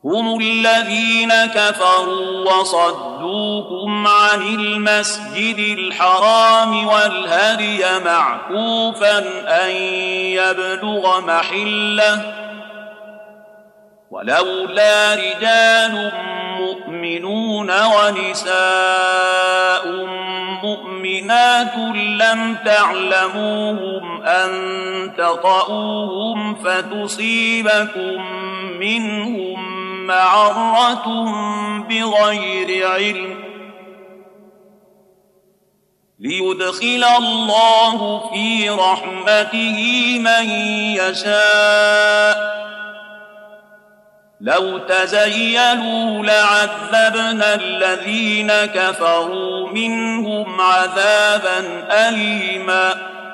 هم الذين كفروا وصدوكم عن المسجد الحرام والهدي معكوفا أن يبلغ محله ولولا رجال مؤمنون ونساء مؤمنات لم تعلموهم أن تطؤوهم فتصيبكم منهم معرة بغير علم ليدخل الله في رحمته من يشاء لو تزيلوا لعذبنا الذين كفروا منهم عذابا أليما